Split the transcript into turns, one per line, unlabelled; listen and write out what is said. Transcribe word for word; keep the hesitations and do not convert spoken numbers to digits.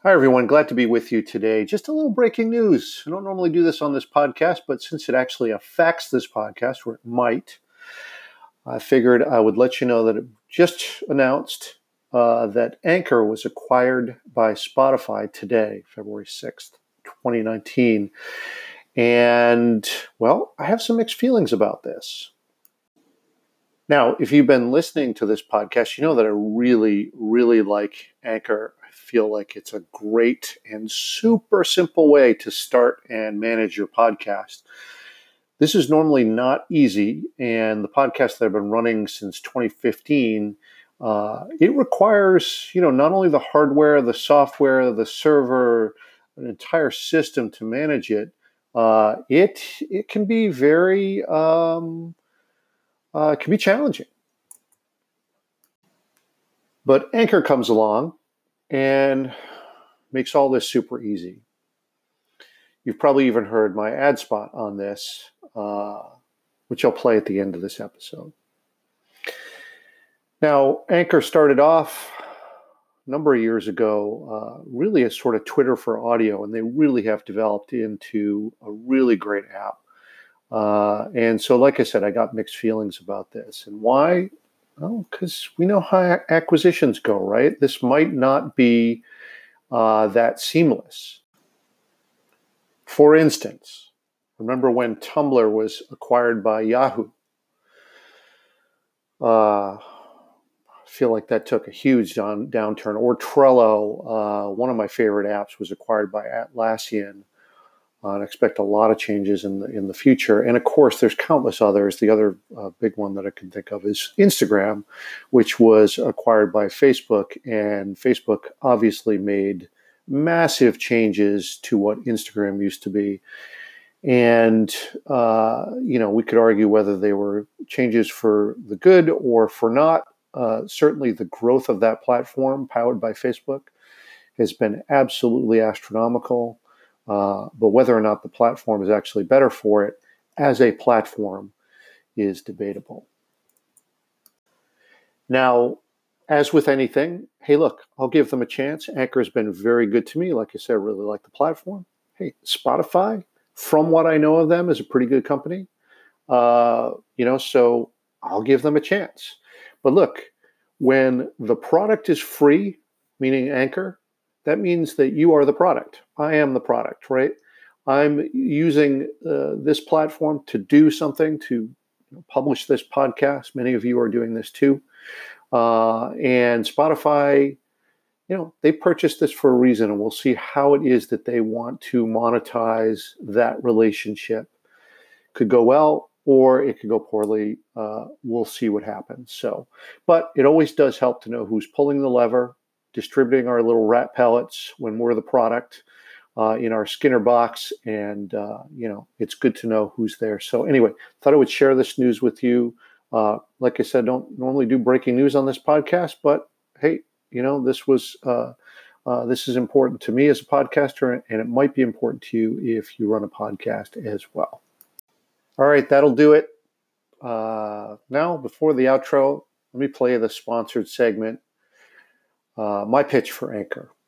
Hi, everyone. Glad to be with you today. Just a little breaking news. I don't normally do this on this podcast, but since it actually affects this podcast, or it might, I figured I would let you know that it just announced uh, that Anchor was acquired by Spotify today, February sixth, twenty nineteen. And, well, I have some mixed feelings about this. Now, if you've been listening to this podcast, you know that I really, really like Anchor. I feel like it's a great and super simple way to start and manage your podcast. This is normally not easy, and the podcast that I've been running since twenty fifteen, uh, it requires, you know, not only the hardware, the software, the server, an entire system to manage it. Uh, it it can be very um, uh, it can be challenging. But Anchor comes along and makes all this super easy. You've probably even heard my ad spot on this, uh, which I'll play at the end of this episode. Now, Anchor started off a number of years ago, uh, really as sort of Twitter for audio, and they really have developed into a really great app. Uh, and so, like I said, I got mixed feelings about this. And why? Well, because we know how acquisitions go, right? This might not be uh, that seamless. For instance, remember when Tumblr was acquired by Yahoo? Uh, I feel like that took a huge down, downturn. Or Trello, uh, one of my favorite apps, was acquired by Atlassian. Uh, and expect a lot of changes in the in the future. And of course, there's countless others. The other uh, big one that I can think of is Instagram, which was acquired by Facebook. And Facebook obviously made massive changes to what Instagram used to be. And, uh, you know, we could argue whether they were changes for the good or for not. Uh, certainly the growth of that platform powered by Facebook has been absolutely astronomical. Uh, but whether or not the platform is actually better for it as a platform is debatable. Now, as with anything, hey, look, I'll give them a chance. Anchor has been very good to me. Like I said, I really like the platform. Hey, Spotify, from what I know of them, is a pretty good company. Uh, you know, so I'll give them a chance. But look, when the product is free, meaning Anchor, that means that you are the product. I am the product, right? I'm using uh, this platform to do something, to you know, publish this podcast. Many of you are doing this too. Uh, and Spotify, you know, they purchased this for a reason, and we'll see how it is that they want to monetize that relationship. Could go well, or it could go poorly. Uh, we'll see what happens. So, but it always does help to know who's pulling the lever, distributing our little rat pellets when we're the product uh, in our Skinner box. And, uh, you know, it's good to know who's there. So anyway, thought I would share this news with you. Uh, like I said, don't normally do breaking news on this podcast, but hey, you know, this was, uh, uh, this is important to me as a podcaster, and it might be important to you if you run a podcast as well. All right, that'll do it. Uh, now, before the outro, let me play the sponsored segment, uh, my pitch for Anchor.